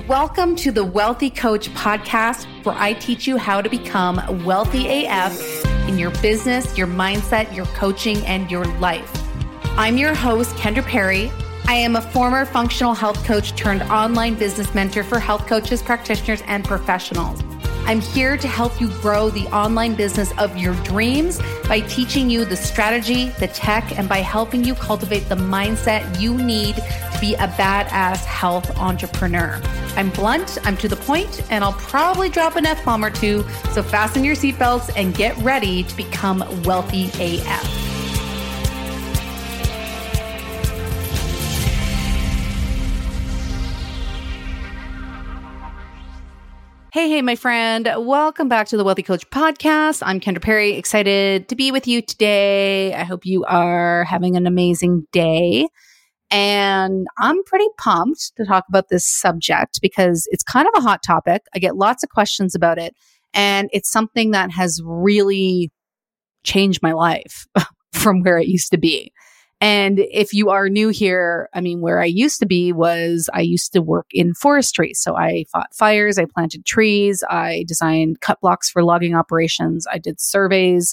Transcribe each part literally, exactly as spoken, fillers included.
Welcome to the Wealthy Coach podcast, where I teach you how to become wealthy A F in your business, your mindset, your coaching, and your life. I'm your host, Kendra Perry. I am a former functional health coach turned online business mentor for health coaches, practitioners, and professionals. I'm here to help you grow the online business of your dreams by teaching you the strategy, the tech, and by helping you cultivate the mindset you need to be a badass health entrepreneur. I'm blunt, I'm to the point, and I'll probably drop an F-bomb or two, so fasten your seatbelts and get ready to become wealthy A F. Hey, hey, my friend. Welcome back to the Wealthy Coach podcast. I'm Kendra Perry, excited to be with you today. I hope you are having an amazing day. And I'm pretty pumped to talk about this subject because it's kind of a hot topic. I get lots of questions about it. And it's something that has really changed my life from where it used to be. And if you are new here, I mean, where I used to be was I used to work in forestry. So I fought fires, I planted trees, I designed cut blocks for logging operations, I did surveys,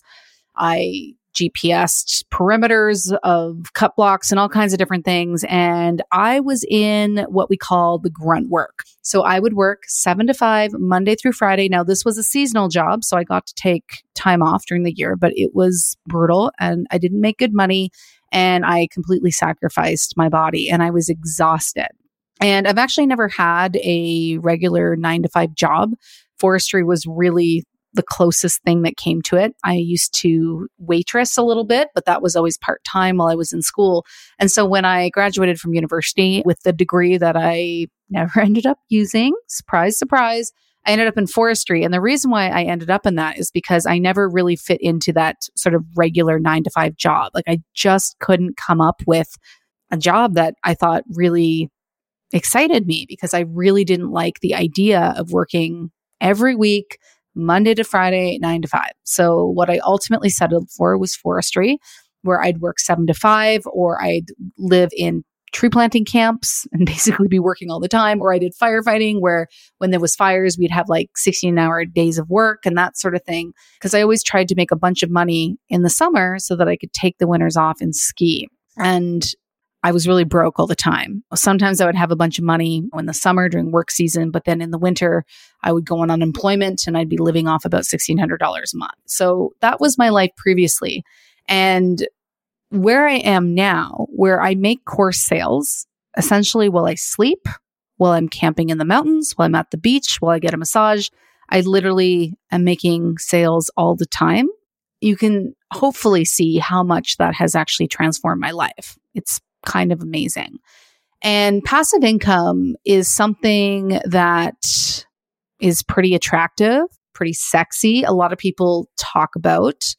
I G P S'd perimeters of cut blocks and all kinds of different things. And I was in what we call the grunt work. So I would work seven to five, Monday through Friday. Now, this was a seasonal job, so I got to take time off during the year, but it was brutal and I didn't make good money. And I completely sacrificed my body and I was exhausted. And I've actually never had a regular nine to five job. Forestry was really the closest thing that came to it. I used to waitress a little bit, but that was always part-time while I was in school. And so when I graduated from university with the degree that I never ended up using, surprise, surprise, I ended up in forestry. And the reason why I ended up in that is because I never really fit into that sort of regular nine to five job. Like I just couldn't come up with a job that I thought really excited me because I really didn't like the idea of working every week, Monday to Friday, nine to five. So what I ultimately settled for was forestry, where I'd work seven to five, or I'd live in tree planting camps and basically be working all the time. Or I did firefighting where when there was fires, we'd have like sixteen hour days of work and that sort of thing. Cause I always tried to make a bunch of money in the summer so that I could take the winters off and ski. And I was really broke all the time. Sometimes I would have a bunch of money in the summer during work season, but then in the winter, I would go on unemployment and I'd be living off about sixteen hundred dollars a month. So that was my life previously. And where I am now, where I make course sales, essentially while I sleep, while I'm camping in the mountains, while I'm at the beach, while I get a massage, I literally am making sales all the time. You can hopefully see how much that has actually transformed my life. It's kind of amazing. And passive income is something that is pretty attractive, pretty sexy. A lot of people talk about.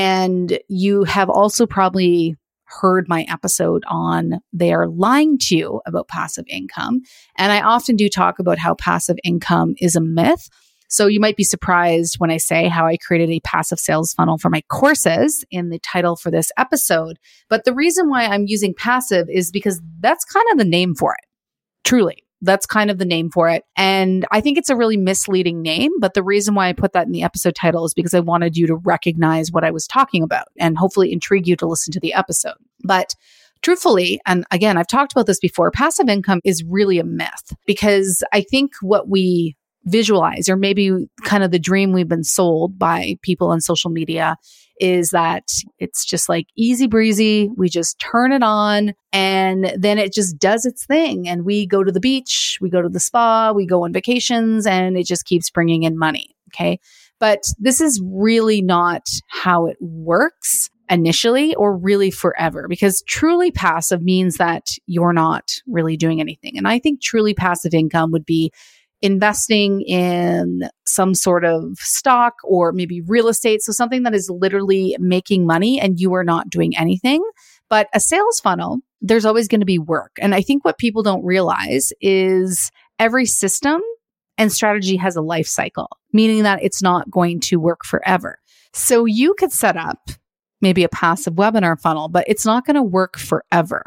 And you have also probably heard my episode on They Are Lying to You about passive income. And I often do talk about how passive income is a myth. So you might be surprised when I say how I created a passive sales funnel for my courses in the title for this episode. But the reason why I'm using passive is because that's kind of the name for it. Truly. That's kind of the name for it. And I think it's a really misleading name. But the reason why I put that in the episode title is because I wanted you to recognize what I was talking about and hopefully intrigue you to listen to the episode. But truthfully, and again, I've talked about this before, passive income is really a myth because I think what we visualize, or maybe kind of the dream we've been sold by people on social media, is that it's just like easy breezy. We just turn it on and then it just does its thing. And we go to the beach, we go to the spa, we go on vacations, and it just keeps bringing in money. Okay. But this is really not how it works initially or really forever, because truly passive means that you're not really doing anything. And I think truly passive income would be investing in some sort of stock or maybe real estate. So something that is literally making money and you are not doing anything. But a sales funnel, there's always going to be work. And I think what people don't realize is every system and strategy has a life cycle, meaning that it's not going to work forever. So you could set up maybe a passive webinar funnel, but it's not going to work forever.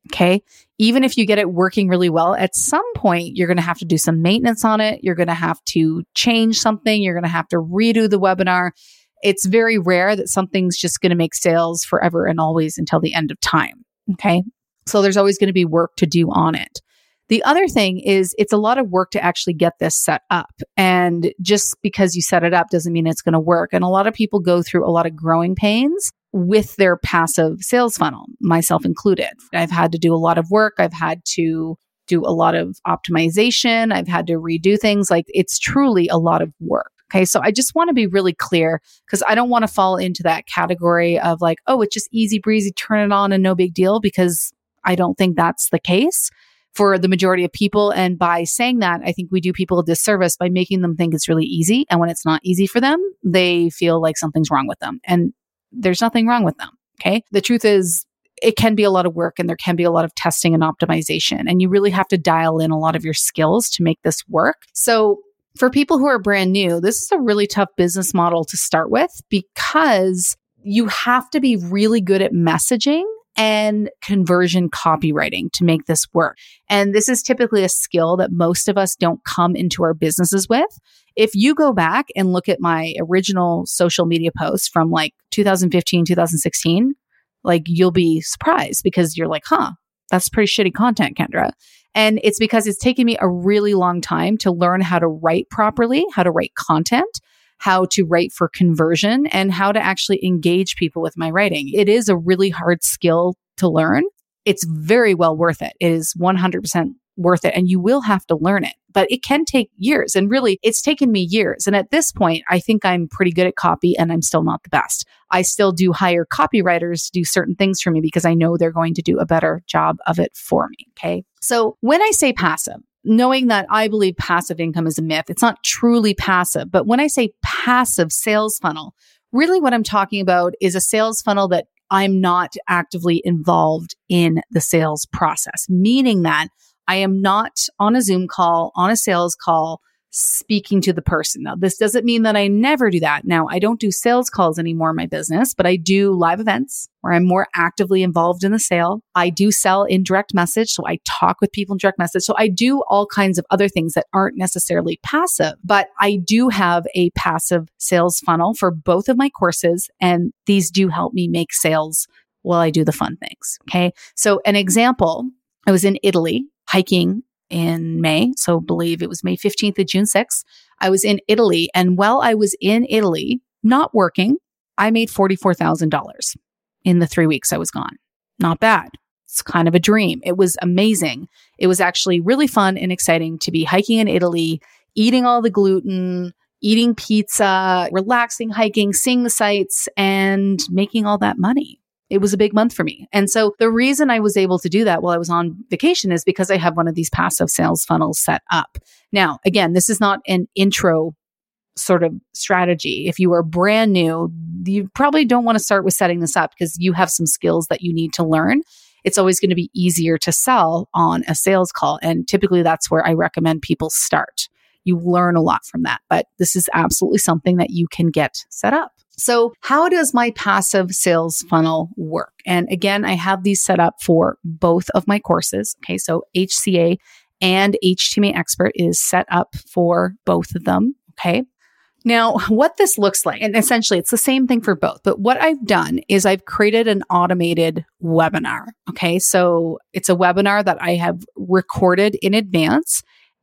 Okay. Even if you get it working really well, at some point, you're going to have to do some maintenance on it. You're going to have to change something. You're going to have to redo the webinar. It's very rare that something's just going to make sales forever and always until the end of time. Okay. So there's always going to be work to do on it. The other thing is it's a lot of work to actually get this set up. And just because you set it up doesn't mean it's going to work. And a lot of people go through a lot of growing pains with their passive sales funnel, myself included. I've had to do a lot of work. I've had to do a lot of optimization. I've had to redo things. Like, it's truly a lot of work. Okay. So I just want to be really clear, because I don't want to fall into that category of like, oh, it's just easy breezy, turn it on and no big deal, because I don't think that's the case for the majority of people. And by saying that, I think we do people a disservice by making them think it's really easy. And when it's not easy for them, they feel like something's wrong with them. And there's nothing wrong with them. Okay. The truth is, it can be a lot of work and there can be a lot of testing and optimization. And you really have to dial in a lot of your skills to make this work. So for people who are brand new, this is a really tough business model to start with, because you have to be really good at messaging and conversion copywriting to make this work. And this is typically a skill that most of us don't come into our businesses with. If you go back and look at my original social media posts from like two thousand fifteen, two thousand sixteen, like, you'll be surprised, because you're like, huh, that's pretty shitty content, Kendra. And it's because it's taken me a really long time to learn how to write properly, how to write content, how to write for conversion, and how to actually engage people with my writing. It is a really hard skill to learn. It's very well worth it. It is one hundred percent worth it. And you will have to learn it, but it can take years. And really, it's taken me years. And at this point, I think I'm pretty good at copy, and I'm still not the best. I still do hire copywriters to do certain things for me because I know they're going to do a better job of it for me. Okay. So when I say passive, knowing that I believe passive income is a myth, it's not truly passive. But when I say passive sales funnel, really what I'm talking about is a sales funnel that I'm not actively involved in the sales process, meaning that I am not on a Zoom call, on a sales call, speaking to the person. Now, this doesn't mean that I never do that. Now, I don't do sales calls anymore in my business, but I do live events where I'm more actively involved in the sale. I do sell in direct message, so I talk with people in direct message. So I do all kinds of other things that aren't necessarily passive, but I do have a passive sales funnel for both of my courses, and these do help me make sales while I do the fun things. Okay. So an example, I was in Italy hiking in May. So believe it was May fifteenth to June sixth. I was in Italy. And while I was in Italy, not working, I made forty-four thousand dollars in the three weeks I was gone. Not bad. It's kind of a dream. It was amazing. It was actually really fun and exciting to be hiking in Italy, eating all the gluten, eating pizza, relaxing, hiking, seeing the sights, and making all that money. It was a big month for me. And so the reason I was able to do that while I was on vacation is because I have one of these passive sales funnels set up. Now, again, this is not an intro sort of strategy. If you are brand new, you probably don't want to start with setting this up because you have some skills that you need to learn. It's always going to be easier to sell on a sales call. And typically that's where I recommend people start. You learn a lot from that, but this is absolutely something that you can get set up. So how does my passive sales funnel work? And again, I have these set up for both of my courses. Okay. So H C A and H T M A Expert is set up for both of them. Okay. Now, what this looks like, and essentially it's the same thing for both, but what I've done is I've created an automated webinar. Okay. So it's a webinar that I have recorded in advance.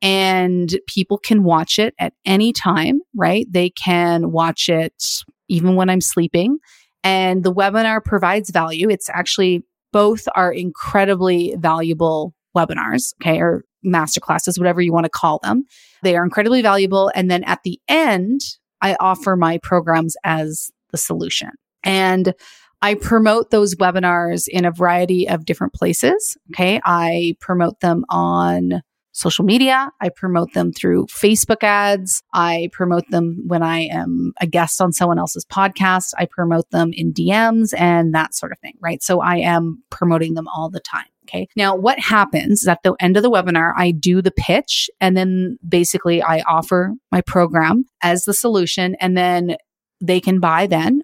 And people can watch it at any time, right? They can watch it even when I'm sleeping. And the webinar provides value. It's actually, both are incredibly valuable webinars, okay, or masterclasses, whatever you want to call them. They are incredibly valuable. And then at the end, I offer my programs as the solution. And I promote those webinars in a variety of different places, okay? I promote them on social media. I promote them through Facebook ads. I promote them when I am a guest on someone else's podcast. I promote them in D Ms and that sort of thing, right? So I am promoting them all the time. Okay. Now, what happens is at the end of the webinar, I do the pitch, and then basically I offer my program as the solution, and then they can buy then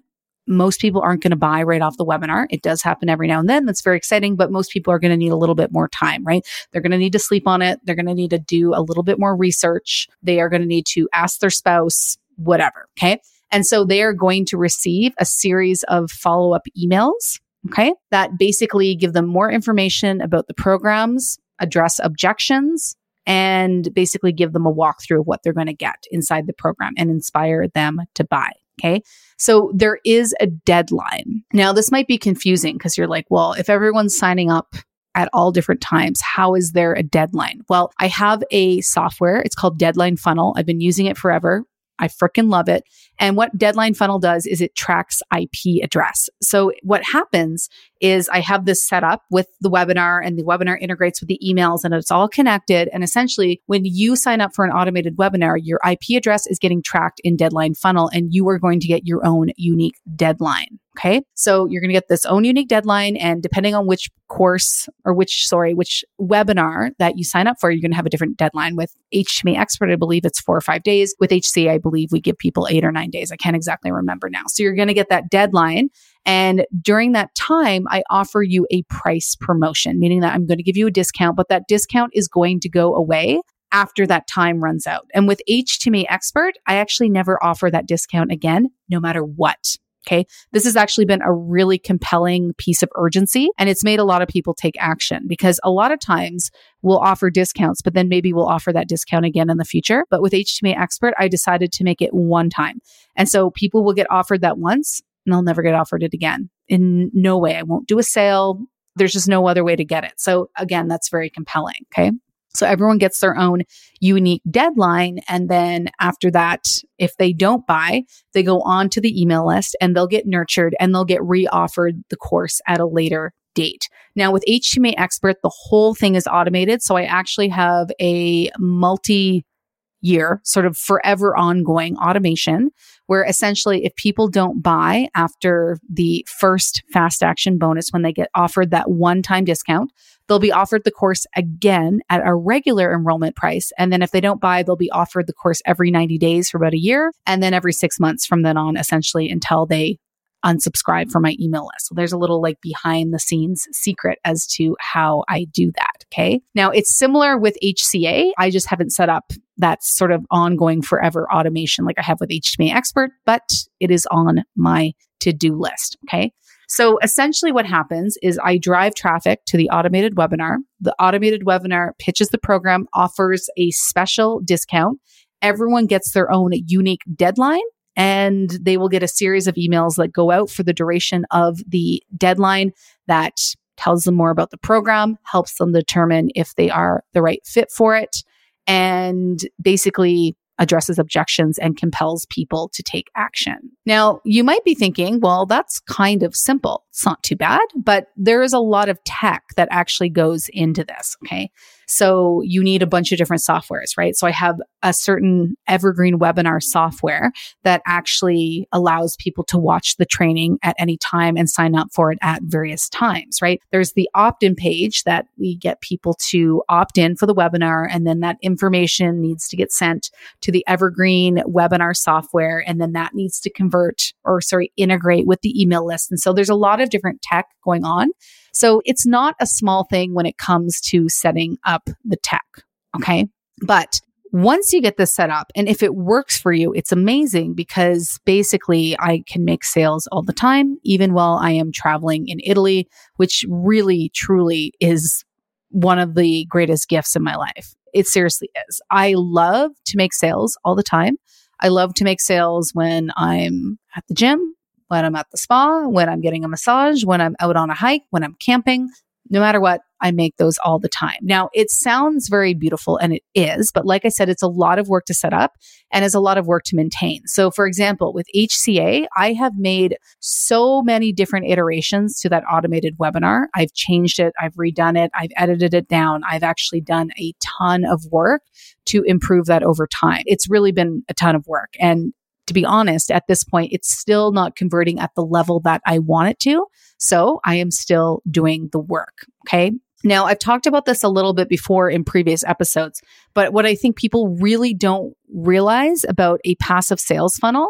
most people aren't going to buy right off the webinar. It does happen every now and then. That's very exciting, but most people are going to need a little bit more time, right? They're going to need to sleep on it. They're going to need to do a little bit more research. They are going to need to ask their spouse, whatever. Okay. And so they are going to receive a series of follow-up emails, okay, that basically give them more information about the programs, address objections, and basically give them a walkthrough of what they're going to get inside the program and inspire them to buy. Okay. So there is a deadline. Now, this might be confusing because you're like, well, if everyone's signing up at all different times, how is there a deadline? Well, I have a software. It's called Deadline Funnel. I've been using it forever. I freaking love it. And what Deadline Funnel does is it tracks I P address. So what happens is I have this set up with the webinar, and the webinar integrates with the emails, and it's all connected. And essentially, when you sign up for an automated webinar, your I P address is getting tracked in Deadline Funnel, and you are going to get your own unique deadline. Okay. So you're going to get this own unique deadline. And depending on which course or which, sorry, which webinar that you sign up for, you're going to have a different deadline. With H T M L Expert, I believe it's four or five days. With H C A, I believe we give people eight or nine days. I can't exactly remember now. So you're going to get that deadline. And during that time, I offer you a price promotion, meaning that I'm going to give you a discount, but that discount is going to go away after that time runs out. And with H T M L Expert, I actually never offer that discount again, no matter what. Okay. This has actually been a really compelling piece of urgency, and it's made a lot of people take action, because a lot of times we'll offer discounts, but then maybe we'll offer that discount again in the future. But with H T M L Expert, I decided to make it one time. And so people will get offered that once and they'll never get offered it again. In no way. I won't do a sale. There's just no other way to get it. So again, that's very compelling. Okay. So everyone gets their own unique deadline. And then after that, if they don't buy, they go on to the email list and they'll get nurtured and they'll get re-offered the course at a later date. Now with H T M L Expert, the whole thing is automated. So I actually have a multi year, sort of forever ongoing automation, where essentially if people don't buy after the first fast action bonus, when they get offered that one-time discount, they'll be offered the course again at a regular enrollment price. And then if they don't buy, they'll be offered the course every ninety days for about a year, and then every six months from then on, essentially until they unsubscribe from my email list. So there's a little like behind the scenes secret as to how I do that. Okay. Now it's similar with H C A. I just haven't set up that sort of ongoing forever automation like I have with H T M L Expert, but it is on my to-do list. Okay. So essentially what happens is I drive traffic to the automated webinar. The automated webinar pitches the program, offers a special discount. Everyone gets their own unique deadline, and they will get a series of emails that go out for the duration of the deadline that tells them more about the program, helps them determine if they are the right fit for it, and basically addresses objections and compels people to take action. Now, you might be thinking, well, that's kind of simple. It's not too bad, but there is a lot of tech that actually goes into this. Okay. So you need a bunch of different softwares, right? So I have a certain evergreen webinar software that actually allows people to watch the training at any time and sign up for it at various times, right? There's the opt-in page that we get people to opt in for the webinar, and then that information needs to get sent to the evergreen webinar software, and then that needs to convert or sorry, integrate with the email list. And so there's a lot of different tech going on. So it's not a small thing when it comes to setting up the tech. Okay. But once you get this set up, and if it works for you, it's amazing, because basically I can make sales all the time, even while I am traveling in Italy, which really, truly is one of the greatest gifts in my life. It seriously is. I love to make sales all the time. I love to make sales when I'm at the gym, when I'm at the spa, when I'm getting a massage, when I'm out on a hike, when I'm camping. No matter what, I make those all the time. Now, it sounds very beautiful, and it is, but like I said, it's a lot of work to set up and it's a lot of work to maintain. So for example, with H C A, I have made so many different iterations to that automated webinar. I've changed it. I've redone it. I've edited it down. I've actually done a ton of work to improve that over time. It's really been a ton of work. And to be honest, at this point, it's still not converting at the level that I want it to. So I am still doing the work. Okay. Now, I've talked about this a little bit before in previous episodes, but what I think people really don't realize about a passive sales funnel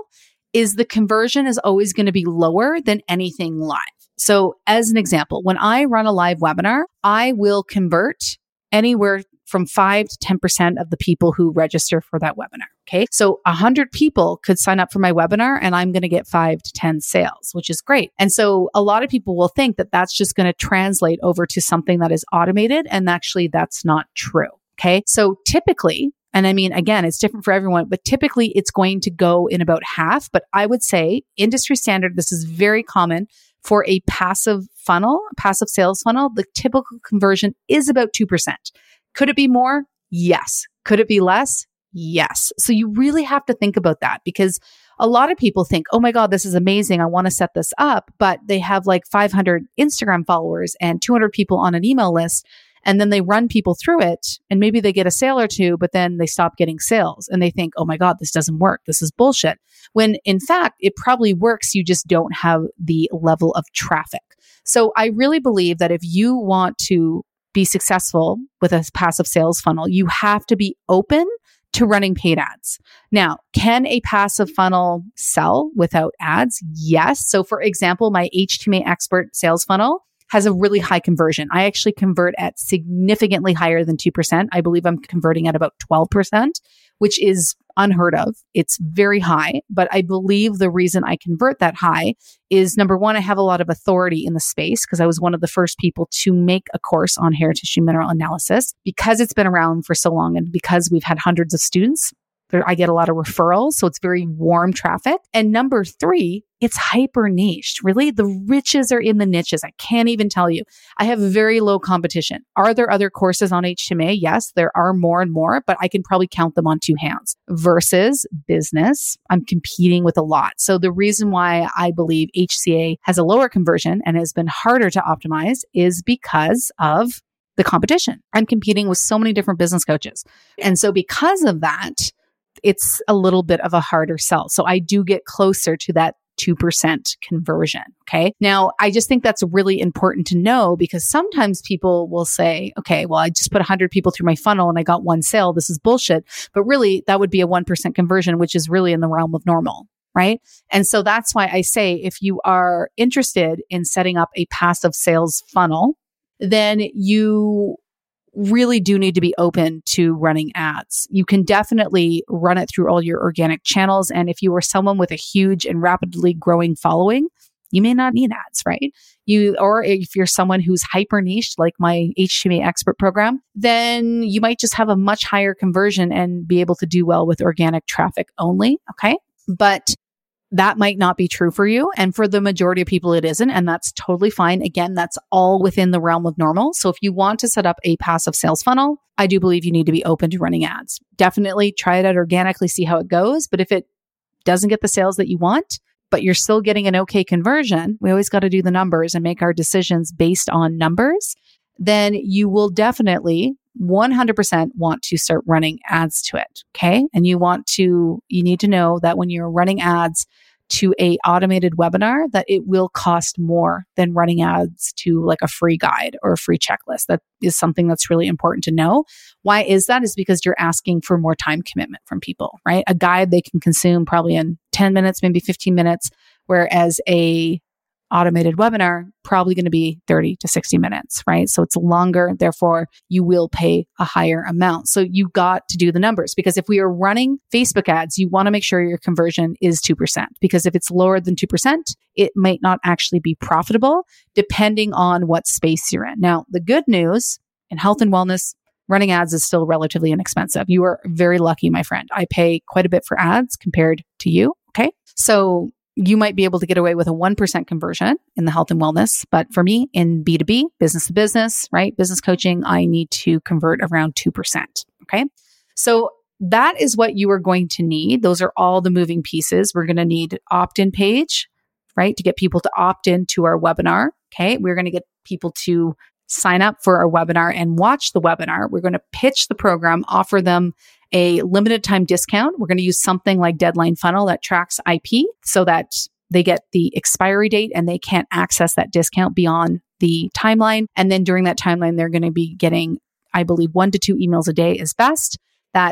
is the conversion is always going to be lower than anything live. So as an example, when I run a live webinar, I will convert anywhere from five to ten percent of the people who register for that webinar. Okay. So a hundred people could sign up for my webinar and I'm going to get five to ten sales, which is great. And so a lot of people will think that that's just going to translate over to something that is automated. And actually that's not true. Okay. So typically, and I mean, again, it's different for everyone, but typically it's going to go in about half. But I would say industry standard, this is very common for a passive funnel, passive sales funnel. The typical conversion is about two percent. Could it be more? Yes. Could it be less? Yes. So you really have to think about that because a lot of people think, oh my God, this is amazing. I want to set this up, but they have like five hundred Instagram followers and two hundred people on an email list. And then they run people through it and maybe they get a sale or two, but then they stop getting sales and they think, oh my God, this doesn't work. This is bullshit. When in fact, it probably works. You just don't have the level of traffic. So I really believe that if you want to be successful with a passive sales funnel, you have to be open to running paid ads. Now, can a passive funnel sell without ads? Yes. So for example, my H T M L expert sales funnel has a really high conversion. I actually convert at significantly higher than two percent. I believe I'm converting at about twelve percent, which is unheard of. It's very high, but I believe the reason I convert that high is number one, I have a lot of authority in the space because I was one of the first people to make a course on hair tissue mineral analysis because it's been around for so long and because we've had hundreds of students. I get a lot of referrals, so it's very warm traffic. And number three, it's hyper niched. Really, the riches are in the niches. I can't even tell you. I have very low competition. Are there other courses on H T M L? Yes, there are more and more, but I can probably count them on two hands. Versus business, I'm competing with a lot. So the reason why I believe H C A has a lower conversion and has been harder to optimize is because of the competition. I'm competing with so many different business coaches. And so because of that, it's a little bit of a harder sell. So I do get closer to that two percent conversion. Okay. Now, I just think that's really important to know because sometimes people will say, okay, well, I just put one hundred people through my funnel and I got one sale. This is bullshit. But really, that would be a one percent conversion, which is really in the realm of normal. Right. And so that's why I say if you are interested in setting up a passive sales funnel, then you really do need to be open to running ads. You can definitely run it through all your organic channels. And if you are someone with a huge and rapidly growing following, you may not need ads, right? You, or if you're someone who's hyper niched, like my H T M L expert program, then you might just have a much higher conversion and be able to do well with organic traffic only. Okay. But that might not be true for you. And for the majority of people, it isn't. And that's totally fine. Again, that's all within the realm of normal. So if you want to set up a passive sales funnel, I do believe you need to be open to running ads. Definitely try it out organically, see how it goes. But if it doesn't get the sales that you want, but you're still getting an okay conversion, we always got to do the numbers and make our decisions based on numbers, then you will definitely one hundred percent want to start running ads to it. Okay. And you want to, you need to know that when you're running ads to a automated webinar, that it will cost more than running ads to like a free guide or a free checklist. That is something that's really important to know. Why is that? Is because you're asking for more time commitment from people, right? A guide they can consume probably in ten minutes, maybe fifteen minutes, whereas a automated webinar probably going to be thirty to sixty minutes, right? So it's longer, therefore you will pay a higher amount. So you got to do the numbers because if we are running Facebook ads, you want to make sure your conversion is two percent because if it's lower than two percent, it might not actually be profitable depending on what space you're in. Now, the good news in health and wellness, running ads is still relatively inexpensive. You are very lucky, my friend. I pay quite a bit for ads compared to you. Okay. So you might be able to get away with a one percent conversion in the health and wellness. But for me, in B two B, business to business, right? Business coaching, I need to convert around two percent. Okay. So that is what you are going to need. Those are all the moving pieces. We're going to need opt-in page, right? To get people to opt in to our webinar. Okay. We're going to get people to sign up for our webinar and watch the webinar. We're going to pitch the program, offer them a limited time discount. We're going to use something like Deadline Funnel that tracks I P so that they get the expiry date and they can't access that discount beyond the timeline. And then during that timeline, they're going to be getting, I believe, one to two emails a day is best that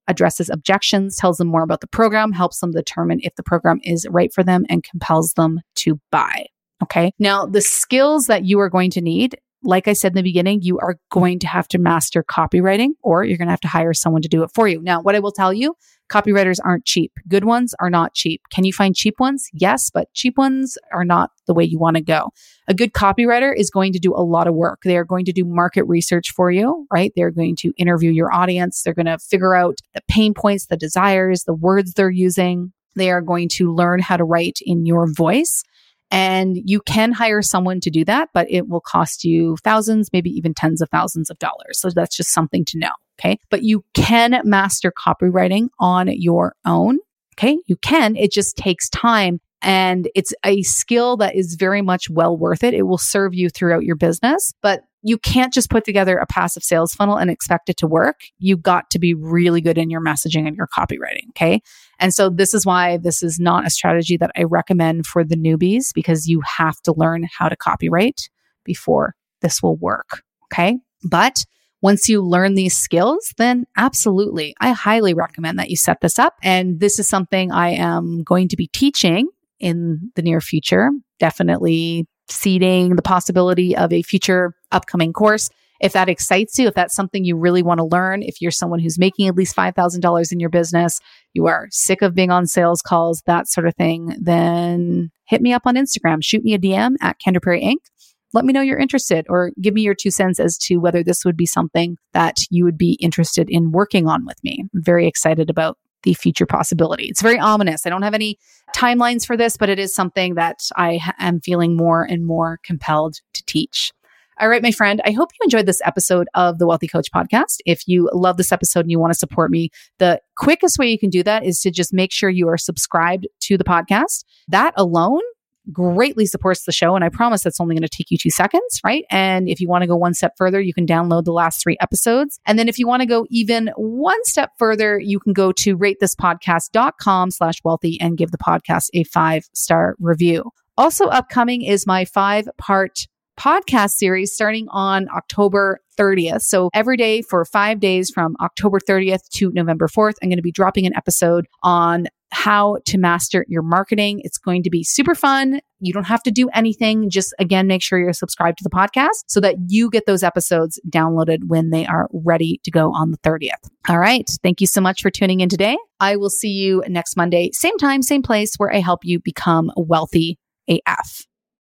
addresses objections, tells them more about the program, helps them determine if the program is right for them, and compels them to buy. Okay. Now, the skills that you are going to need, like I said in the beginning, you are going to have to master copywriting, or you're going to have to hire someone to do it for you. Now, what I will tell you, copywriters aren't cheap. Good ones are not cheap. Can you find cheap ones? Yes, but cheap ones are not the way you want to go. A good copywriter is going to do a lot of work. They are going to do market research for you, right? They're going to interview your audience. They're going to figure out the pain points, the desires, the words they're using. They are going to learn how to write in your voice. And you can hire someone to do that, but it will cost you thousands, maybe even tens of thousands of dollars. So that's just something to know. Okay. But you can master copywriting on your own. Okay. You can. It just takes time. And it's a skill that is very much well worth it. It will serve you throughout your business, but you can't just put together a passive sales funnel and expect it to work. You got to be really good in your messaging and your copywriting. Okay. And so this is why this is not a strategy that I recommend for the newbies, because you have to learn how to copywrite before this will work. Okay. But once you learn these skills, then absolutely, I highly recommend that you set this up. And this is something I am going to be teaching in the near future, definitely seeding the possibility of a future upcoming course. If that excites you, if that's something you really want to learn, if you're someone who's making at least five thousand dollars in your business, you are sick of being on sales calls, that sort of thing, then hit me up on Instagram, shoot me a D M at Kendra Perry Incorporated. Let me know you're interested, or give me your two cents as to whether this would be something that you would be interested in working on with me. I'm very excited about the future possibility. It's very ominous. I don't have any timelines for this, but it is something that I ha- am feeling more and more compelled to teach. All right, my friend, I hope you enjoyed this episode of the Wealthy Coach Podcast. If you love this episode and you want to support me, the quickest way you can do that is to just make sure you are subscribed to the podcast. That alone greatly supports the show. And I promise that's only going to take you two seconds, right? And if you want to go one step further, you can download the last three episodes. And then if you want to go even one step further, you can go to ratethispodcast.com slash wealthy and give the podcast a five-star review. Also upcoming is my five-part podcast series starting on October thirtieth. So every day for five days from October thirtieth to November fourth, I'm going to be dropping an episode on how to master your marketing. It's going to be super fun. You don't have to do anything. Just again, make sure you're subscribed to the podcast so that you get those episodes downloaded when they are ready to go on the thirtieth. All right. Thank you so much for tuning in today. I will see you next Monday, same time, same place, where I help you become wealthy A F.